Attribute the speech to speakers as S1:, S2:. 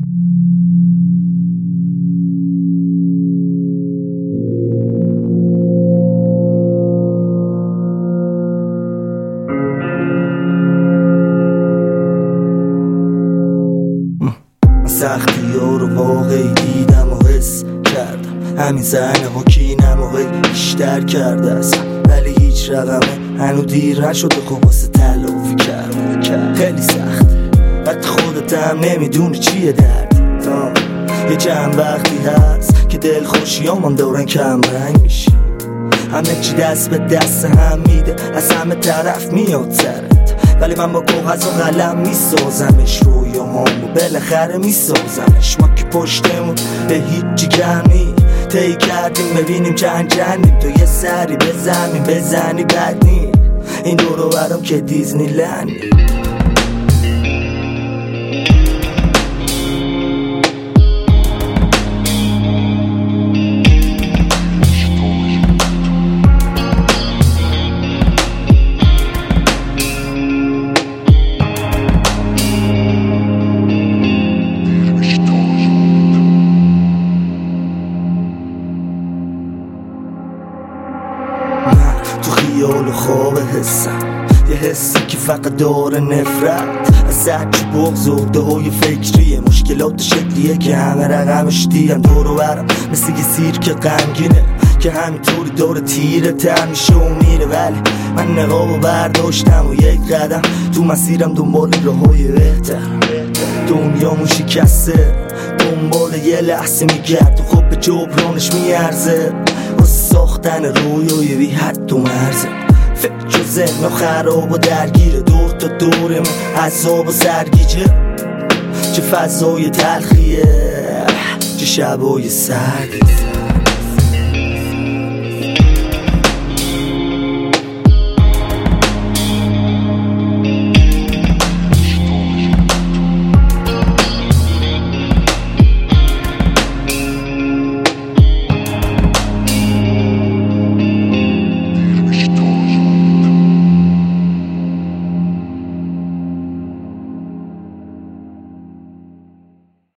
S1: سختی ها رو واقعی دیدم و حس کردم، همین زنه ها کینم و بیشتر کرده است، ولی هیچ رقمه هنو دیر نشده خب واسه تلافی کردم. خیلی سخته وقتی خودت هم نمیدونی چیه درد. یه چند وقتی هست که دل خوشیامم دورن کم رنگ میشه، همه چی دست به دست هم میده، از همه طرف میاد سرت، ولی من با کاغذ و قلم میسازمش، رویامو بالاخره میسازمش. ما که پشتمون به هیچی کمی طی کردیم، ببینیم چند چندیم، تو یه سری به زمین بزنی بد نی، این دورو برام که دیزنی لندی. تو خیال و خواب حسم، یه حسی که فقط داره نفرت از هرچی بغض و ادعای فکریه، مشکلات شکلیه که همه رقمش دیم دورو برم، مثل یه سیرک غمگینه که همینطوری داره تیره تر میشه و میره، ولی من نقابو برداشتم و یک قدم تو مسیرم دنبال راههای بهتر. دنیامون شکسته دنبال یه لحظه میگرد و خب به جبرانش میارزه، واسه ساختن رویای بی حد و مرزه. فکر و ذهن و خراب و درگیره، دور تا دورمون عذاب و سرگیجه، چه فضای تلخیه چه شبای سردی.